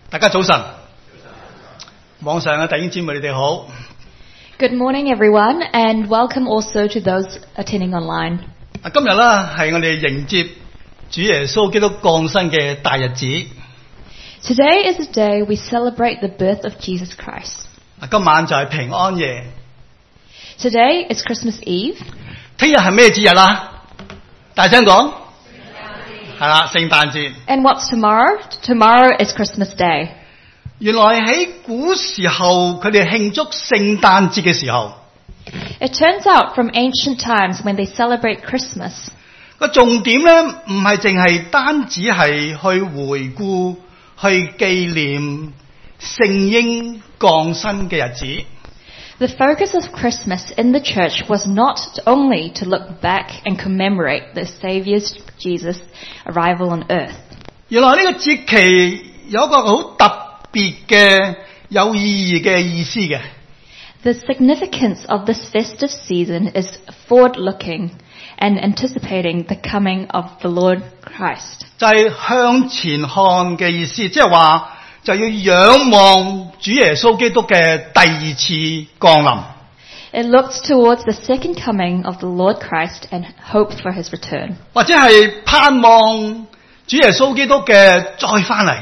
大家早晨，網上嘅弟兄姊妹你哋好。 Good morning, everyone, and welcome also to those attending online. 今日咧係我哋迎接主耶穌基督降生嘅大日子。 Today is the day we celebrate the birth of Jesus Christ. 今晚就係平安夜。 Today is Christmas Eve. 聽日係咩節日啊？大聲講。係啦，聖誕節。 And what's tomorrow? Tomorrow is Christmas Day. 原來喺古時候佢哋慶祝聖誕節嘅時候， It turns out from ancient times when they celebrate Christmas, 個重點咧唔係淨係單止係去回顧、去紀念聖嬰降生嘅日子。 the focus of Christmas in the church was not only to look back and commemorate the Saviour's Jesus' arrival on earth. 原來呢個節期有一個好特別嘅有意義嘅意思嘅。 The significance of this festive season is forward-looking and anticipating the coming of the Lord Christ. 就係向前看嘅意思，即係話就要仰望主耶穌基督嘅第二次降臨。 It looks towards the second coming of the Lord Christ and hoped for his return. 或者係盼望主耶穌基督嘅再翻嚟。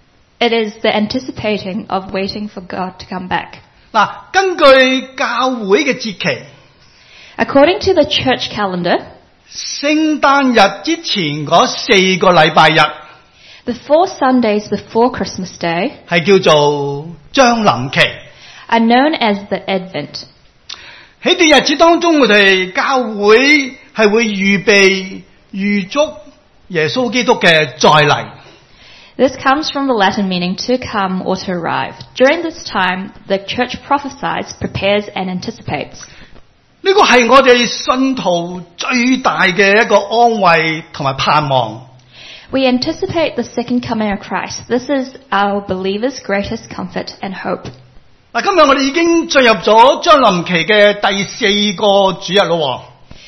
It is the anticipating of waiting for God to come back. 嗱，根據教會嘅節期， According to the church calendar, 聖誕日之前嗰4個禮拜日 the 4 Sundays before Christmas Day 係叫做將臨期。 are known as the Advent. 喺段日子當中，我哋教會係會預祝耶穌基督嘅再嚟。 This comes from the Latin meaning to come or to arrive. During this time, the church prophesies, prepares, and anticipates. 呢個係我哋信徒最大嘅一個安慰同埋盼望。 We anticipate the second coming of Christ. This is our believers' greatest comfort and hope. 嗱，今日我哋已經進入咗將臨期嘅第4個主日咯。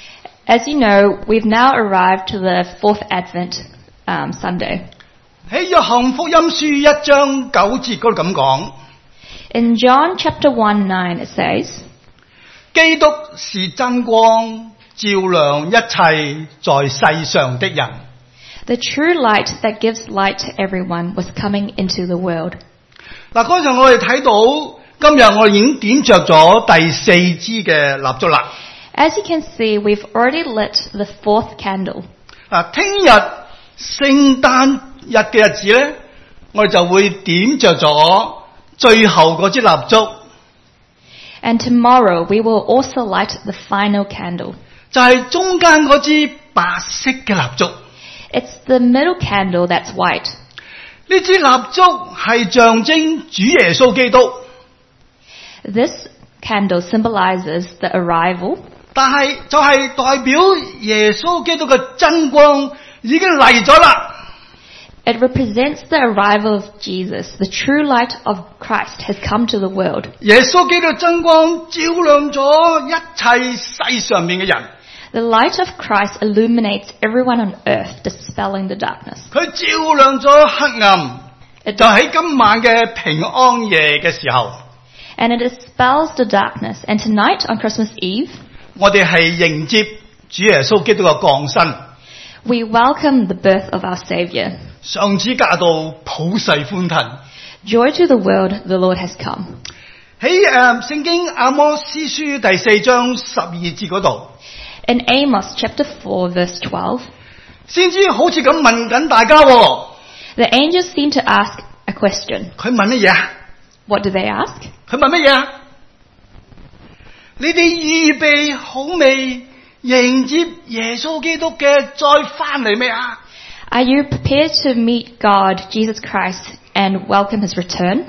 As you know, we've now arrived to the 4th Advent Sunday. 喺約翰福音書1章9節嗰度咁講， In John chapter 1:9 it says, 基督是真光，照亮一切在世上的人。 The true light that gives light to everyone was coming into the world. 嗱，剛才我哋睇到，今日我哋已經點着咗第4支嘅蠟燭啦。 As you can see, we've already lit the 4th candle. 聽日聖誕日嘅日子咧，我哋就會點着咗最後嗰支蠟燭， And tomorrow we will also light the final candle. 就係中間嗰支白色嘅蠟燭。 It's the middle candle that's white. 呢支蠟燭係象徵主耶穌基督， This candle symbolizes the arrival, 但係就係代表耶穌基督嘅真光已經嚟咗啦。 it represents the arrival of Jesus. The true light of Christ has come to the world. 耶穌基督嘅真光照亮咗一切世上面嘅人， The light of Christ illuminates everyone on earth, dispelling the darkness. 佢照亮咗黑暗。就喺今晚嘅平安夜嘅時候， And it dispels the darkness. And tonight on Christmas Eve, 我哋係迎接主耶穌基督嘅降生。 we welcome the birth of our Savior. 上主駕到，普世歡騰。 Joy to the world, the Lord has come. 喺聖經阿摩司書第4章12節嗰度， In Amos chapter 4 verse 12, 先知好似咁問緊大家喎。 the angels seem to ask a question. 佢問乜嘢啊？ What do they ask? 佢問乜嘢啊？你哋預備好未迎接耶穌基督嘅再翻嚟未啊？ Are you prepared to meet God, Jesus Christ, and welcome his return?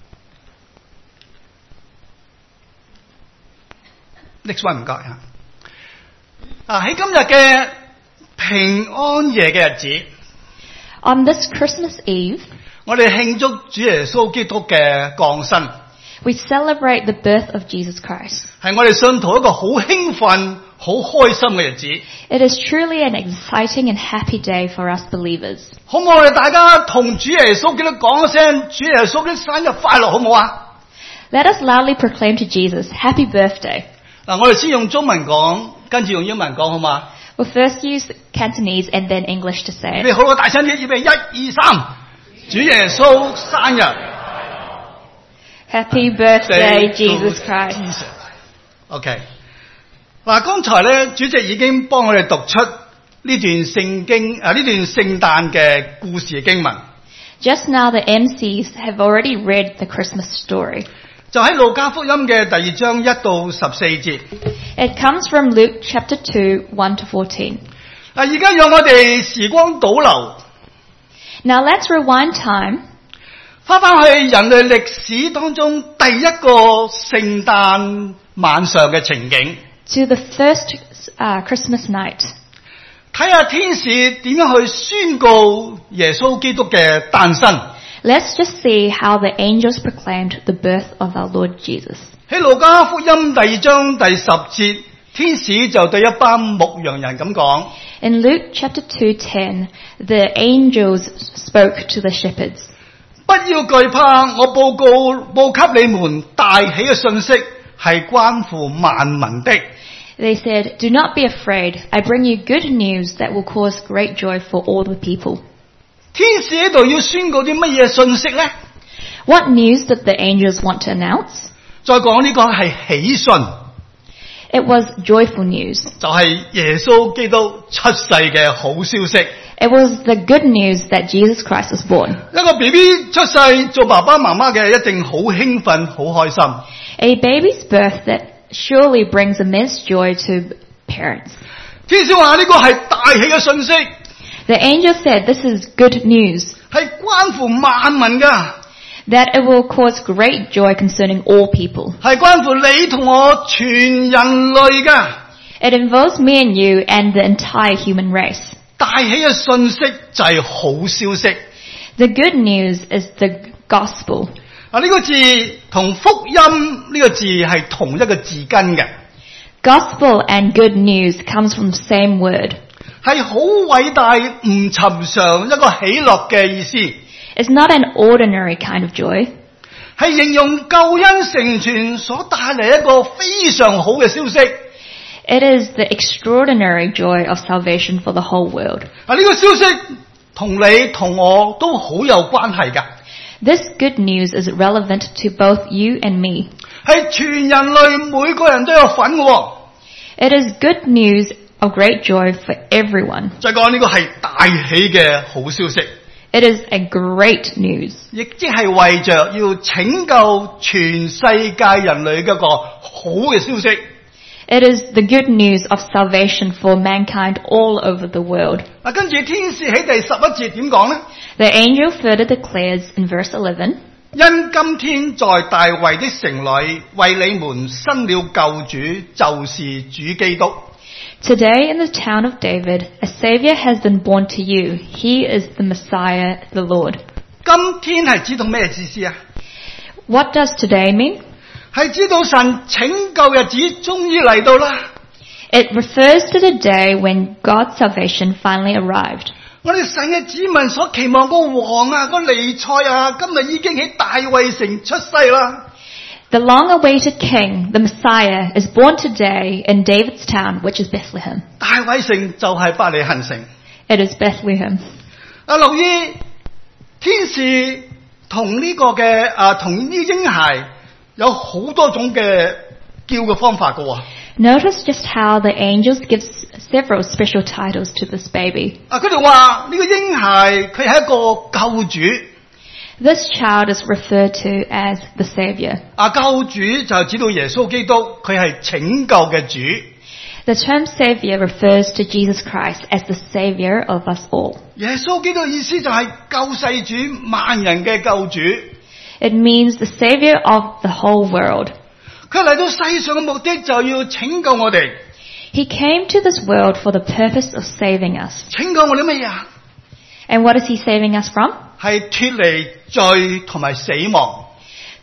Next one 唔該啊！喺今日嘅平安夜嘅日子， On this Christmas Eve, 我哋慶祝主耶穌基督嘅降生。 We celebrate the birth of Jesus Christ. 係我哋信徒一個好興奮、好開心嘅日子。 It is truly an exciting and happy day for us believers. 好唔好？我哋大家同主耶穌基督講一聲，主耶穌的生日快樂，好唔好啊？ Let us loudly proclaim to Jesus, Happy birthday. 嗱，我哋先用中文講，跟住用英文講，好嘛？ We'll first use Cantonese and then English to say 預 it. 備好啦，大聲啲，預備1、2、3，主耶穌生日 Happy birthday, Jesus Christ. OK。嗱，剛才咧，主席已經幫我哋讀出呢段聖經呢段聖誕嘅故事嘅經文， Just now the MCs have already read the Christmas story. 就喺路加福音嘅第2章1到14節。 It comes from Luke chapter 2, 1 to 14. 嗱，而家讓我哋時光倒流， Now let's rewind time 翻去人類歷史當中第一個聖誕晚上嘅情景， to the first Christmas night. 睇下天使點樣去宣告耶穌基督嘅誕生。 Let's just see how the angels proclaimed the birth of our Lord Jesus. 喺路加福音第2章第10節，天使就對一班牧羊人咁講： In Luke chapter 2:10, the angels spoke to the shepherds. 不要懼怕，我報給你們大喜嘅信息，係關乎萬民的。 They said, Do not be afraid. I bring you good news that will cause great joy for all the people. 天使喺度要宣告啲乜嘢信息呢？ What news did the angels want to announce? 再講呢個係喜訊， It was joyful news. 就係耶穌基督出世嘅好消息。 It was the good news that Jesus Christ was born. 一個 BB 出世，做爸爸媽媽嘅一定好興奮、好開心。 A baby's birth that surely brings immense joy to parents. 天使話呢個係大喜嘅信息， The angel said, This is good news, 係關乎萬民噶， that it will cause great joy concerning all people. 係關乎你同我全人類噶。 It involves me and you and the entire human race. 大喜嘅信息就係好消息。 The good news is the gospel. 啊，呢個字同福音呢個字係同一個字根嘅， Gospel and good news comes from the same word. 係好偉大唔尋常一個喜樂嘅意思， It's not an ordinary kind of joy. 係形容救恩成全所帶嚟一個非常好嘅消息。 It is the extraordinary joy of salvation for the whole world. 啊，呢個消息同你同我都好有關係㗎， This good news is relevant to both you and me. 係全人類每個人都有份嘅喎。 It is good news of great joy for everyone. 再講呢個係大喜嘅好消息， It is a great news. 亦即係為着要拯救全世界人類嘅一個好嘅消息。 It is the good news of salvation for mankind all over the world. 嗱，跟住天使喺第11節點講呢？ The angel further declares in verse 11, 因今天在大衛的城裏為你們生了救主，就是主基督。 Today in the town of David, a Savior has been born to you. He is the Messiah, the Lord. 今天係指到咩意思啊？ What does today mean? 係知道神拯救日子終於嚟到啦。 It refers to the day when God's salvation finally arrived. 我哋神嘅子民所期望個王啊，個彌賽啊，今日已經喺大衛城出世啦。 The long-awaited King, the Messiah, is born today in David's town, which is Bethlehem. 大衛城就係伯利恆城。 It is Bethlehem. 留意天使同呢個嘅同呢嬰孩有好多種嘅叫嘅方法㗎喎。 Notice just how the angels give several special titles to this baby. 佢哋話呢個嬰孩佢係一個救主。 This child is referred to as the Savior. 救主就指到耶穌基督，佢係拯救嘅主。 The term Savior refers to Jesus Christ as the Savior of us all. 耶穌基督嘅意思就係救世主，萬人嘅救主。 It means the Savior of the whole world. 佢嚟到世上嘅目的就要拯救我哋。 He came to this world for the purpose of saving us. 拯救我哋乜嘢啊？ And what is he saving us from? 係脫離罪同埋死亡。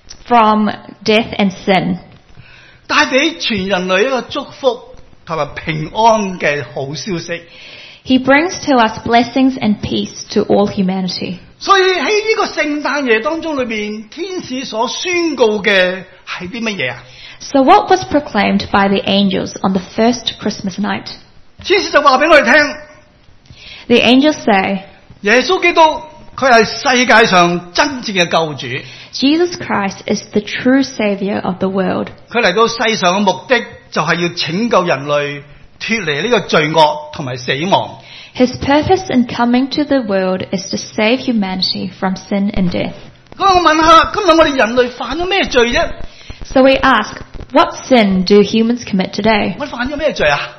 from death and sin, 帶俾全人類一個祝福同埋平安嘅好消息。 He brings to us blessings and peace to all humanity. 所以喺呢個聖誕夜當中裏邊，天使所宣告嘅係啲乜嘢啊？ So what was proclaimed by the angels on the first Christmas night? 天使就話俾我哋聽， The angels say, 耶穌基督佢係世界上真正嘅救主， Jesus Christ is the true Savior of the world. 佢嚟到世上嘅目的就係要拯救人類脫離呢個罪惡同埋死亡。 His purpose in coming to the world is to save humanity from sin and death. 咁我問下，今日我哋人類犯咗咩罪啫？ So we ask, what sin do humans commit today? 我哋犯咗咩罪啊？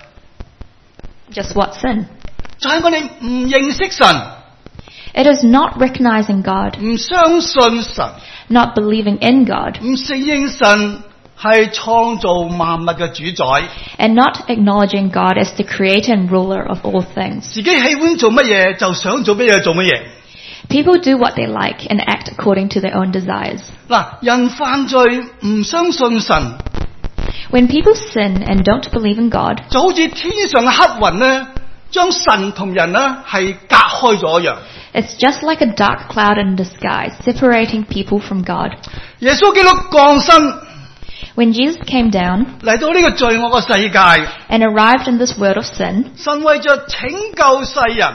Just what sin? 就係我哋唔認識神， It is not recognizing God, 唔相信神， not believing in God, 唔承認神係創造萬物嘅主宰， and not acknowledging God as the creator and ruler of all things. 自己喜歡做乜嘢就想做乜嘢做乜嘢。 People do what they like and act according to their own desires. 嗱，人犯罪唔相信神， When people sin and don't believe in God, 就好似天上嘅黑雲咧，將神同人咧係隔開咗一樣。 it's just like a dark cloud in the sky, separating people from God. 耶穌基督降生 When Jesus came down 嚟到呢個罪惡嘅世界， and arrived in this world of sin, 神為咗拯救世人，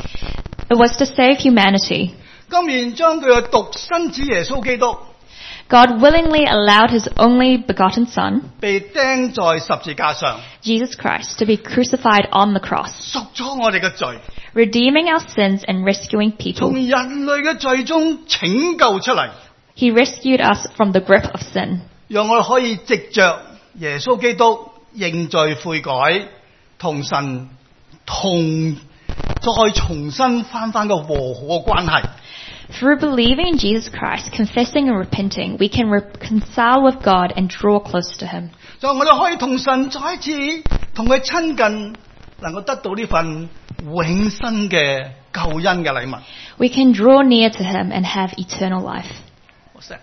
it was to save humanity. 今年將佢嘅獨生子耶穌基督 God willingly allowed his only begotten Son, 被釘在十字架上， Jesus Christ, to be crucified on the cross, 贖咗我哋嘅罪， redeeming our sins and rescuing 從 people. 人類嘅罪中拯救出嚟， He rescued us from the grip of sin, 讓我哋可以藉着耶穌基督認罪悔改，同神再重新翻個和好嘅關係。 Through believing in Jesus Christ, confessing and repenting, we can reconcile with God and draw close to him. 就我哋可以同神再一次同佢親近，能夠得到呢份永生嘅救恩嘅禮物。 We can draw near to him and have eternal life. 好錫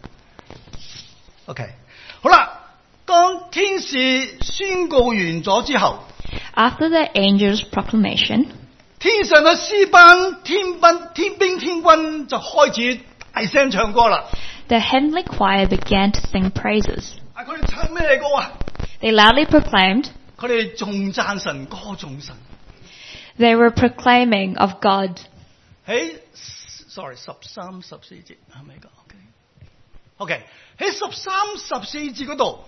OK， 好啦，當天使宣告完咗之後， After the angel's proclamation, 天上嘅詩班、天兵天軍就開始大聲唱歌啦。 the heavenly choir began to sing praises. 佢哋唱咩歌啊？ They loudly proclaimed, 佢哋仲讚神、歌頌神。 they were proclaiming of God. 喺13、14節係咪㗎 ？OK， 喺13、14節嗰度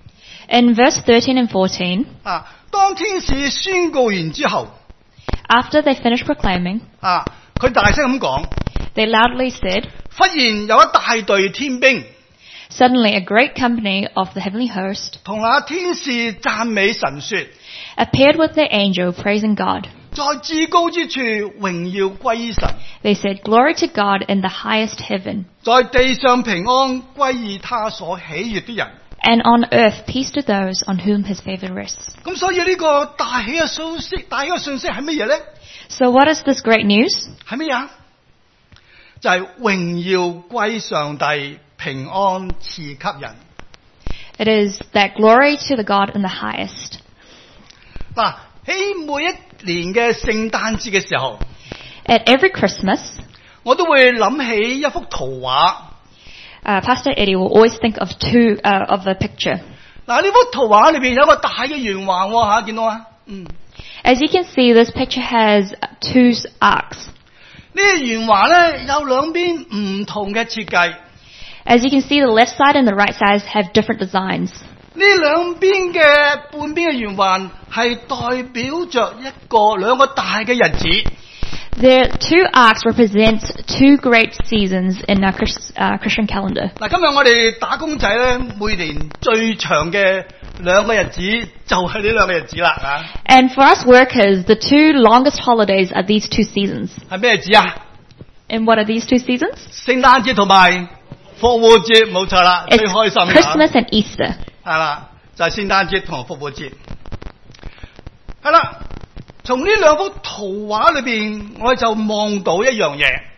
In verse 13 and 14, 啊，當天使宣告完之後 after they finished proclaiming, 啊，佢大聲咁講， they loudly said, 忽然有一大隊天兵 suddenly a great company of the heavenly host 同那天使讚美神說， appeared with the angel praising God. 在至高之處榮耀歸於神， They said, glory to God in the highest heaven, 在地上平安歸於他所喜悅的人。 and on earth peace to those on whom his favor rests. 咁所以呢個大喜嘅消息、大喜嘅信息係乜嘢咧？ So what is this great news? 係乜嘢？就係榮耀歸上帝，平安賜給人。 It is that glory to the God in the highest. 嗱，喺每一年嘅聖誕節嘅時候， At every Christmas, 我都會諗起一幅圖畫。 Pastor Eddie will always think of of a picture. 嗱，呢幅圖畫裏邊有個大嘅圓環喎嚇，見到啊？ As you can see, this picture has two arcs. 呢個圓環咧有兩邊唔同嘅設計。 As you can see, the left side and the right side have different designs. 呢兩邊嘅半邊嘅圓環係代表着兩個大嘅日子。 The two arcs represent two great seasons in our Christian calendar. 嗱，今日我哋打工仔咧，每年最長嘅兩個日子就係呢兩個日子啦，啊！ And for us workers, the two longest holidays are these two seasons. 係咩日子啊？ And what are these two seasons? 聖誕節同埋復活節，冇錯啦，最 It's 開心嘅。 Christmas and Easter. 係啦，就係聖誕節同復活節。係啦，從呢兩幅圖畫裏邊，我就望到一樣嘢。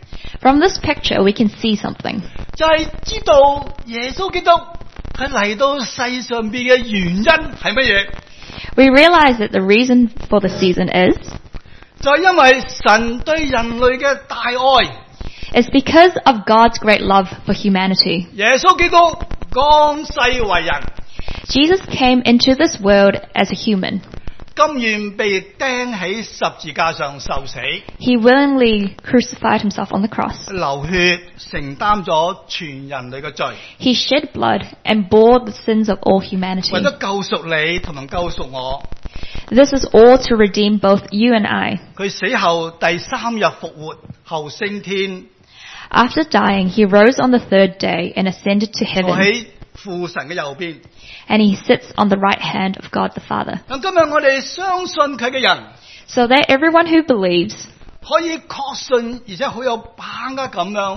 From this picture, we can see something. 就係知道耶穌基督佢嚟到世上邊嘅原因係乜嘢？ We realize that the reason for the season is 就係因為神對人類嘅大愛， is because of God's great love for humanity. 耶穌基督降世為人， Jesus came into this world as a human. 甘願被釘喺十字架上受死， He willingly crucified himself on the cross. 流血承擔咗全人類嘅罪， He shed blood and bore the sins of all 為 humanity. 咗救贖你同埋救贖我。 This is all to redeem both you and I. 佢死後第3日復活後升天， After dying, he rose on the third day and ascended to 坐 heaven, 喺父神嘅右邊。 and he sits on the right hand of God the Father. 咁今日我哋相信佢嘅人， So that everyone who believes 可以確信而且好有把握咁樣，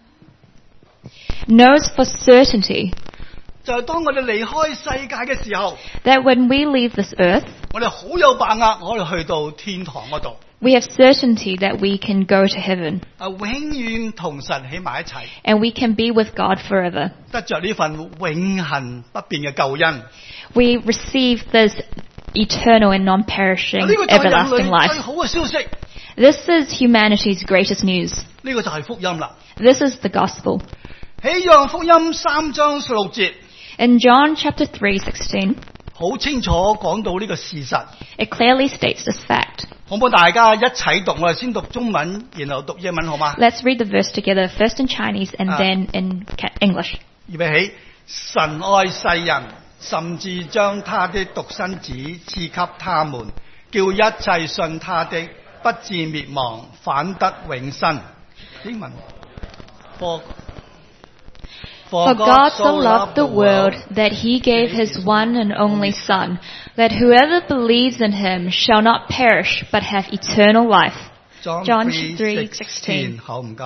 knows for certainty 就係當我哋離開世界嘅時候， that when we leave this earth, 我哋好有把握，我哋去到天堂嗰度， we have certainty that we can go to heaven 永遠同神喺埋一齊， and we can be with God forever. 得着呢份永恆不變嘅救恩。 We receive this eternal and non-perishing 呢個就係人 everlasting 類最 life. 好嘅消息， This is humanity's greatest news. 呢個就係福音啦。 This is the gospel. 喺約翰福音3章16節， In John chapter 3:16, 好清楚講到呢個事實。 it clearly states this fact. 好唔好大家一齊讀？我哋先讀中文，然後讀英文，好嗎？ Let's read the verse together, first in Chinese and then in English. 預備起，神愛世人，甚至將他的獨生子賜給他們，叫一切信他的不至滅亡，反得永生。英文。 For God so loved the world that he gave his one and only Son, that whoever believes in him shall not perish but have eternal life. John 3:16. 好，唔該。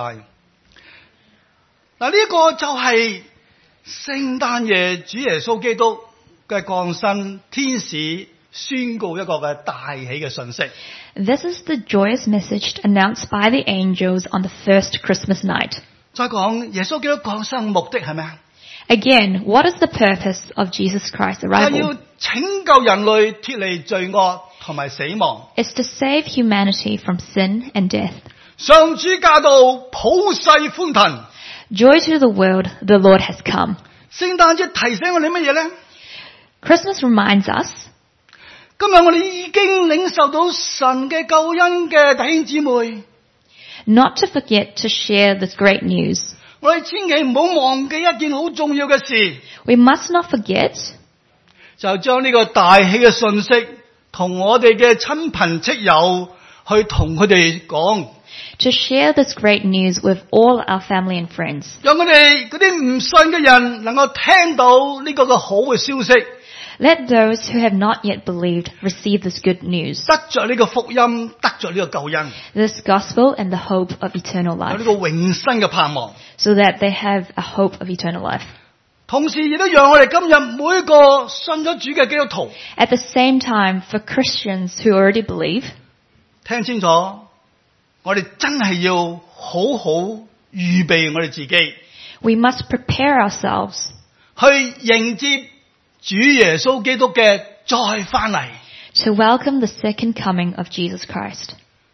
嗱，呢個就係聖誕夜主耶穌基督嘅降生，天使宣告一個嘅大喜嘅信息。 This is the joyous message announced by the angels on the first Christmas night. 再講耶穌基督降生目的係咩啊？ Again, what is the purpose of Jesus Christ's 係要 arrival? 拯救人類脱離罪惡同埋死亡。 It's to save humanity from sin and death. 上主駕到，普世歡騰。 Joy to the world, the Lord has come. 聖誕節提醒我哋乜嘢呢？ Christmas reminds us 今日我哋已經領受到神嘅救恩嘅弟兄姊妹， not to forget to share this great news. 我哋千祈唔好忘記一件好重要嘅事， We must not forget 就將呢個大喜嘅信息同我哋嘅親朋戚友去同佢哋講， to share this great news with all our family and friends. 讓我哋嗰啲唔信嘅人能夠聽到呢個嘅好嘅消息， Let those who have not yet believed receive this good news, 得着呢個福音，得着呢個救恩， this gospel and the hope of eternal 有 life, 呢個永生嘅盼望。 so that they have a hope of eternal life. 同時亦都讓我哋今日每一個信咗主嘅基督徒 At the same time, for Christians who already believe, 聽清楚，我哋真係要好好預備我哋自己， we must prepare ourselves 去迎接主耶穌基督嘅再翻嚟。 to welcome the second coming of Jesus Christ.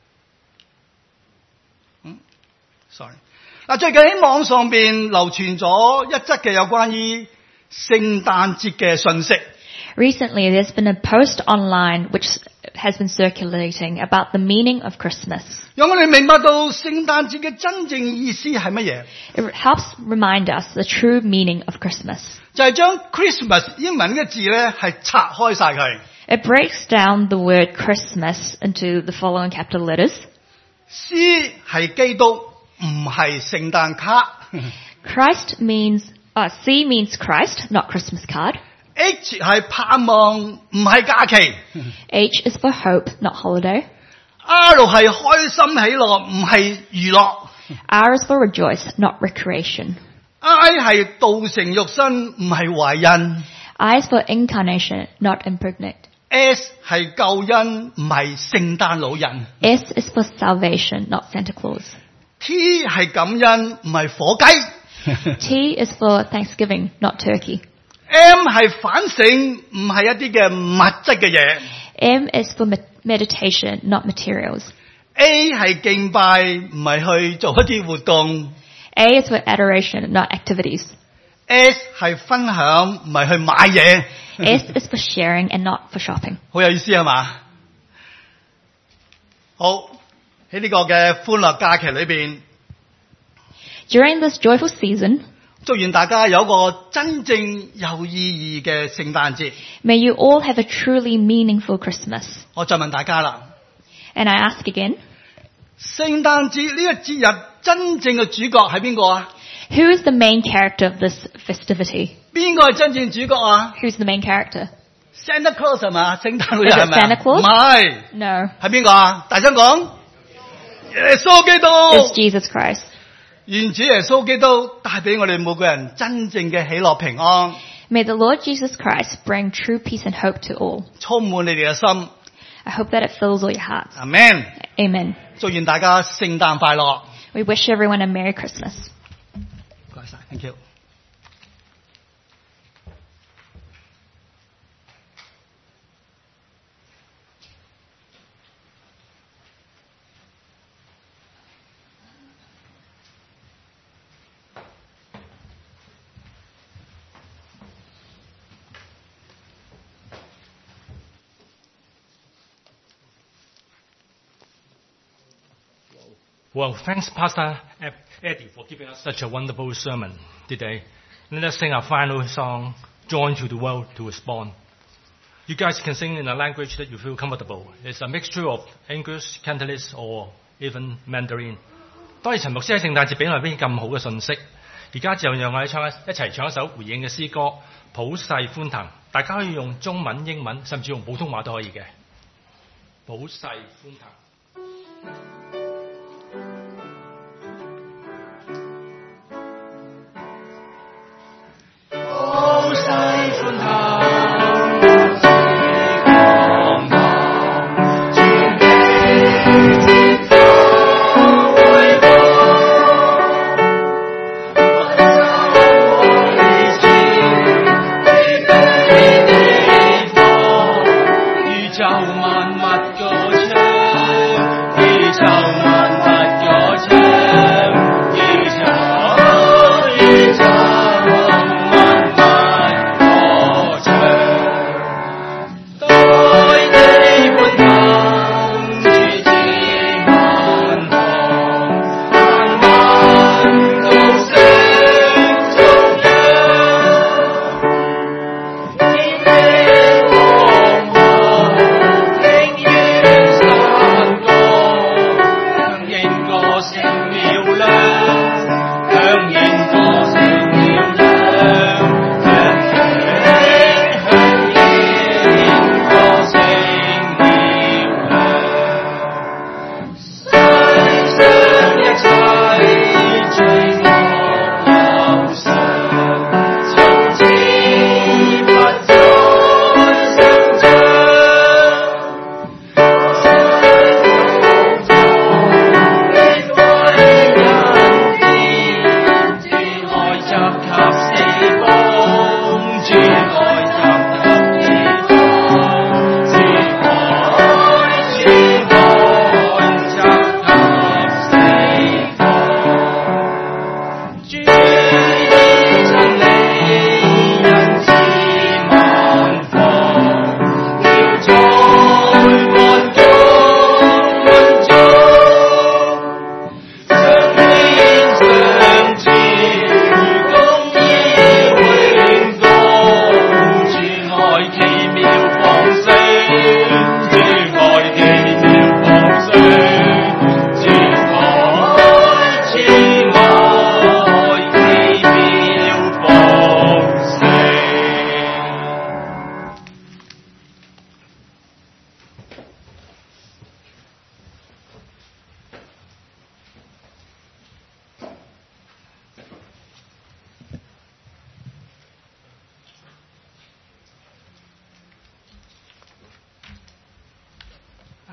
Sorry， 嗱，最近喺網上邊流傳咗一則嘅有關於聖誕節嘅信息。 Recently, there's been a post online which has been circulating about the meaning of Christmas. 讓我哋明白到聖誕節嘅真正意思係乜嘢？ It helps remind us the true meaning of Christmas. 就係將 Christmas 英文嘅字咧係拆開晒佢。 It breaks down the word Christmas into the following capital letters. C 係基督，唔係聖誕卡。 Christ means, C means Christ, not Christmas card. H 係盼望，唔係假期。 H is for hope, not holiday. R 係開心喜樂，唔係娛樂。 R is for rejoice, not recreation. I 係道成肉身，唔係懷孕。 I is for incarnation, not impregnate. S 係救恩，唔係聖誕老人。 S is for salvation, not Santa Claus. T 係感恩，唔係火雞。 T is for Thanksgiving, not turkey. M 係反省，唔係一啲嘅物質嘅嘢。 M is for meditation, not materials. A 係敬拜，唔係去做一啲活動。 A is for adoration, not activities. S 係分享，唔係去買嘢。 S is for sharing and not for shopping. 好有意思係嘛？好，喺呢個嘅歡樂假期裏邊， During this joyful season, 祝願大家有一個真正有意義嘅聖誕節。 may you all have a truly meaningful Christmas. 我再問大家啦， And I ask again, 聖誕節呢個節日真正嘅主角係邊個啊？ who is the main character of this festivity? 邊個係真正主角啊？ Who's the main character? Santa Claus 係嘛？聖誕老人 Is it 係咪啊？ Santa Claus? 唔係， No, 係邊個啊？大聲講，耶穌基 it's 督。 Jesus Christ. 願主耶穌基督帶俾我哋每個人真正嘅喜樂平安， May the Lord Jesus Christ bring true peace and hope to all. 充滿你哋嘅心。 I hope that it fills all your hearts. Amen。 Amen. 祝願大家聖誕快樂。 We wish everyone a Merry Christmas. 唔該晒 ，thank you。 Well, thanks, Pastor Eddie, for giving us such a wonderful sermon today. Let us sing our final song, Join to the World to Respond. You guys can sing in a language that you feel comfortable. It's a mixture of English, Cantonese, or even Mandarin. 當然陳牧師喺聖誕節俾我哋邊咁好嘅信息，而家就讓我哋一齊唱一首回應嘅詩歌《普世歡騰》。大家可以用中文、英文，甚至用普通話都可以嘅。普世歡騰。 宇宙萬物歌唱，宇宙。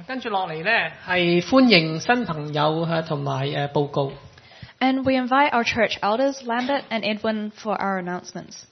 跟住落嚟咧係歡迎新朋友同埋報告。 And we invite our church elders, Lambert and Edwin, for our announcements.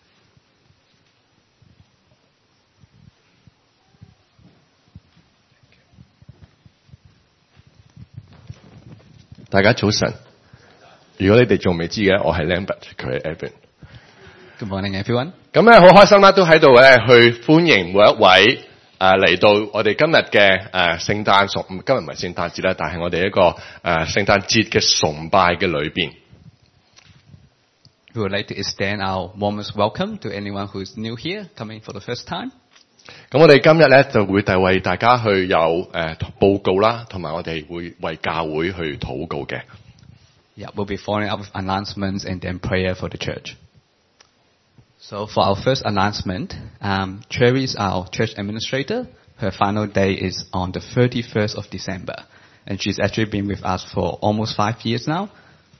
大家早晨。如果你哋仲未知嘅，我係 Lambert， 佢係 Edwin。 Good morning, everyone. 咁咧好開心啦，都喺度咧去歡迎每一位嚟到我哋今日嘅聖誕崇，今日唔係聖誕節啦，但係我哋一個聖誕節嘅崇拜嘅裏邊。 We would like to extend our warmest welcome to anyone who is new here, coming for the first time. 咁我哋今日咧就會為大家去有報告啦，同埋我哋會為教會去禱告嘅。 Yeah, we'll be following up with announcements and then prayer for the church. So for our first announcement, Cherry is our church administrator. Her final day is on the 31st of December. And she's actually been with us for almost 5 years now.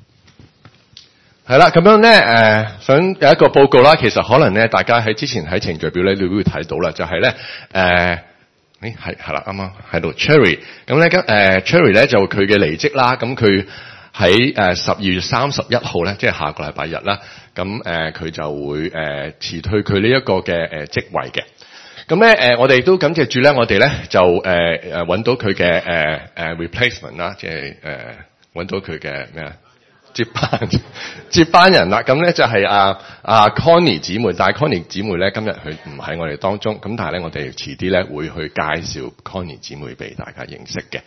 係啦，咁樣咧想有一個報告啦。其實可能咧，大家喺之前喺程序表咧，你都會睇到啦，就係咧係啦，啱啱喺度 Cherry。咁咧Cherry 咧就佢嘅離職啦，咁佢喺12月31號咧，即係下個禮拜日啦。咁佢就會辭退佢呢一個嘅職位嘅。咁咧我哋都感謝主咧，我哋咧就揾到佢嘅replacement 啦，即係揾到佢嘅咩啊？接班人啦，咁咧就係Connie 姊妹，但係 Connie 姊妹咧今日佢唔喺我哋當中，咁但係咧我哋遲啲咧會去介紹 Connie 姊妹俾大家認識嘅。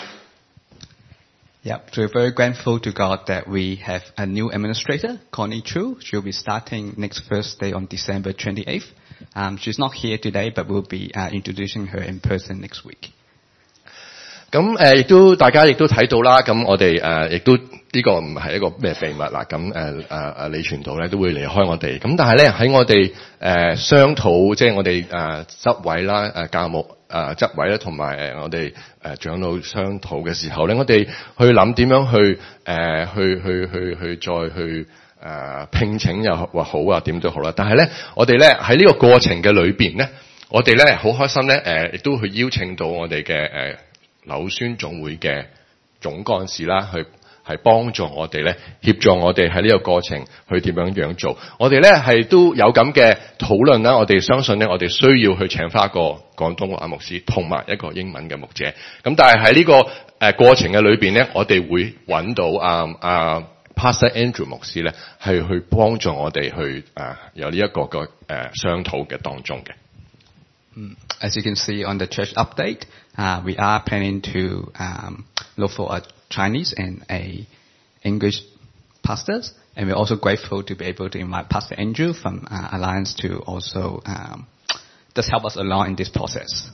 Yep, so we're very grateful to God that we have a new administrator, Connie Chu. She'll be starting next Thursday on December 28th. She's not here today, but we'll be introducing her in person next week. 咁亦都大家亦都睇到啦，咁我哋亦都呢個唔係一個咩秘密啦。咁李傳道咧都會離開我哋，咁但係咧喺我哋商討，即係我哋執委啦、教務執委啦，同埋我哋長老商討嘅時候咧，我哋去諗點樣去再去聘請又話好啊，點都好啦。但係咧，我哋咧喺呢個過程嘅裏邊咧，我哋咧好開心咧，亦都去邀請到我哋嘅柳宣總會嘅總幹事啦，去係幫助我哋咧，協助我哋喺呢個過程去點樣做。我哋咧係都有咁嘅討論啦。我哋相信咧，我哋需要去請返一個廣東話牧師同埋一個英文嘅牧者。咁但係喺呢個過程嘅裏邊咧，我哋會揾到Pastor Andrew 牧師咧，係去幫助我哋去有呢一個嘅商討嘅當中嘅。 As you can see on the church update, we are planning to look for a Chinese and a English pastors, and we're also grateful to be able to invite Pastor Andrew from Alliance to also just help us along in this process.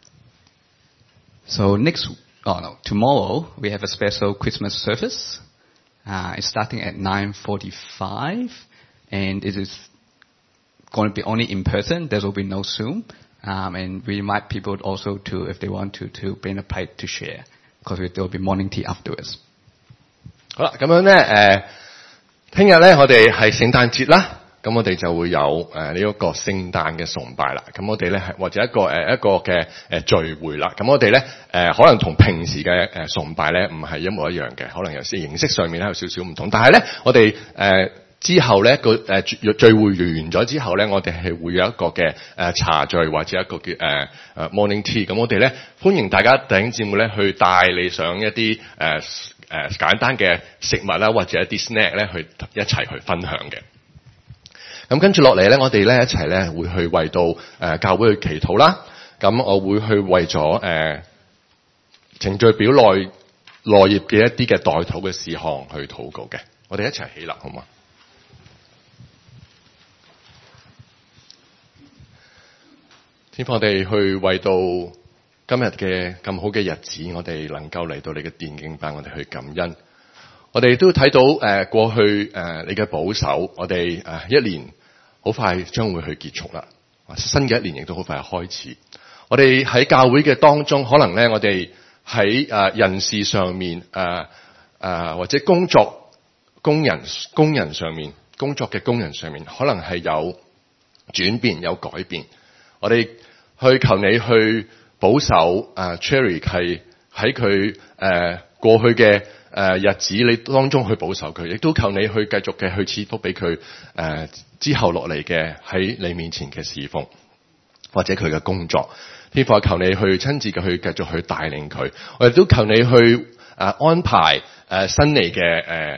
So tomorrow we have a special Christmas service. It's starting at 9:45, and it is going to be only in person. There will be no Zoom. And we invite people also to, if they want to bring a plate to share, because there will be morning tea afterwards. 好啦，咁樣咧，聽日咧我哋係聖誕節啦，咁我哋就會有呢一個聖誕嘅崇拜啦。咁我哋咧係或者一個嘅聚會啦。咁我哋咧可能同平時嘅崇拜咧唔係一模一樣嘅，可能有啲形式上面咧有少少唔同。但係咧我哋之後咧個聚會完咗之後咧，我哋係會有一個嘅茶聚或者一個叫morning tea。咁我哋咧歡迎大家弟兄姊妹咧去帶你上一啲簡單嘅食物啦，或者一啲 snack 咧去一齊去分享嘅。咁跟住落嚟咧，我哋咧一齊咧會去為到教會去祈禱啦。咁我會去為咗程序表內頁嘅一啲嘅代禱嘅事項去禱告嘅。我哋一齊起立好嗎？天父，我哋去為到今日嘅咁好嘅日子，我哋能夠嚟到你嘅殿敬拜，我哋去感恩。我哋都睇到過去你嘅保守，我哋一年好快將會去結束啦，新嘅一年亦都好快開始。我哋喺教會嘅當中，可能咧我哋喺人事上面或者工作工人上面工作嘅工人上面，可能係有轉變有改變。我哋去求你去保守Cherry 係喺佢過去嘅日子你當中去保守佢，亦都求你去繼續嘅去賜福俾佢之後落嚟嘅喺你面前嘅侍奉或者佢嘅工作。天父，求你去親自嘅去繼續去帶領佢，我亦都求你去安排新嚟嘅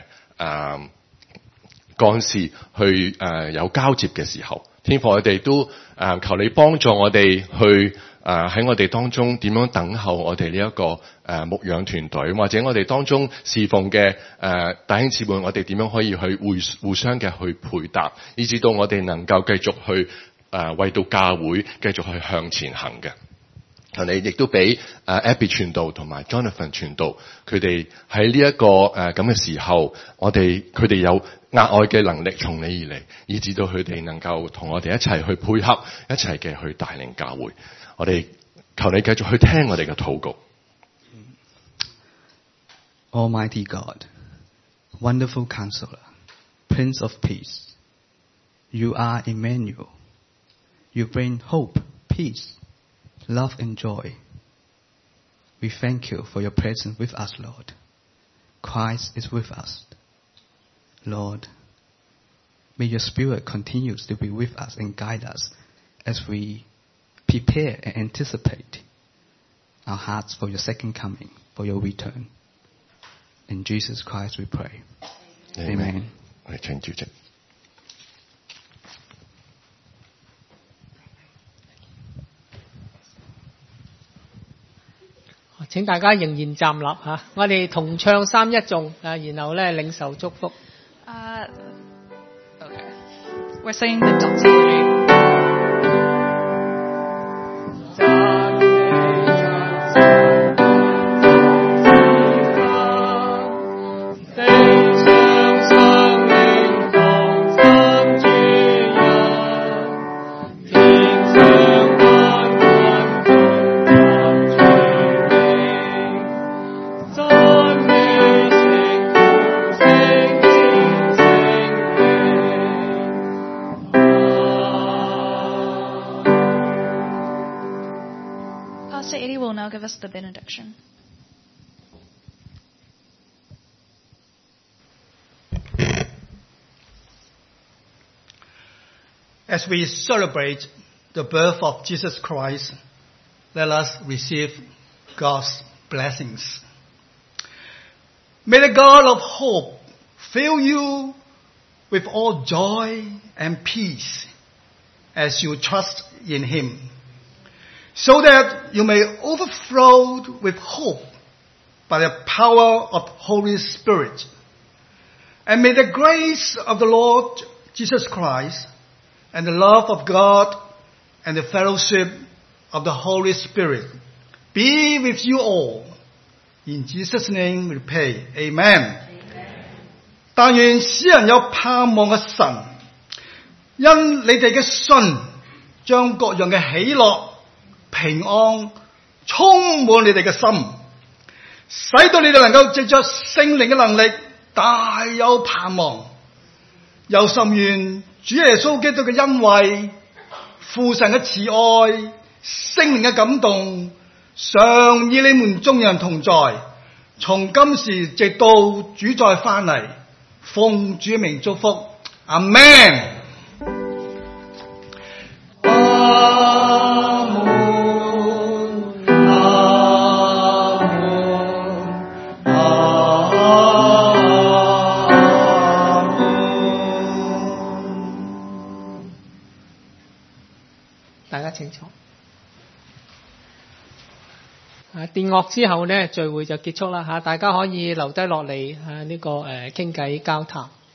幹事去有交接嘅時候。天父，我哋都求你幫助我哋去喺我哋當中點樣等候我哋呢一個牧養團隊，或者我哋當中侍奉嘅弟兄姊妹，我哋點樣可以去互相嘅去配搭，以至到我哋能夠繼續去為到教會繼續去向前行嘅。求你亦都俾Abby 傳道同埋 Jonathan 傳道，佢哋喺呢一個咁嘅時候，佢哋有額外嘅能力從你而嚟，以至到佢哋能夠同我哋一齊去配合，一齊嘅去帶領教會。我哋求你繼續去聽我哋嘅禱告。 Almighty God, wonderful Counselor, Prince of Peace, you are Emmanuel. You bring hope, peace, love and joy. We thank you for your presence with us, Lord. Christ is with us. Lord, may your Spirit continue to be with us and guide us as we prepare and anticipate our hearts for your second coming, for your return. In Jesus Christ we pray. Amen. 我哋請主席。 請大家仍然站立吓，我哋同唱三一頌然後咧領受祝福。 Okay. We're singing the doxology. 80 will now give us the benediction. As we celebrate the birth of Jesus Christ, let us receive God's blessings. May the God of hope fill you with all joy and peace as you trust in Him, so that you may overflow with hope by the power of Holy Spirit. And may the grace of the Lord Jesus Christ and the love of God and the fellowship of the Holy Spirit be with you all. In Jesus' name we pray. Amen. 但願使人有盼望嘅神，因你哋嘅信，將各樣嘅喜樂、平安充滿你哋嘅心，使到你哋能夠藉着聖靈嘅能力大有盼望。又甚願主耶穌基督嘅恩惠、父神嘅慈愛、聖靈嘅感動，常與你們眾人同在，從今時直到主再翻嚟。奉主名祝福，阿們。 大家請坐。電樂之後呢，聚會就結束啦吓，大家可以留低落嚟呢個傾偈交談。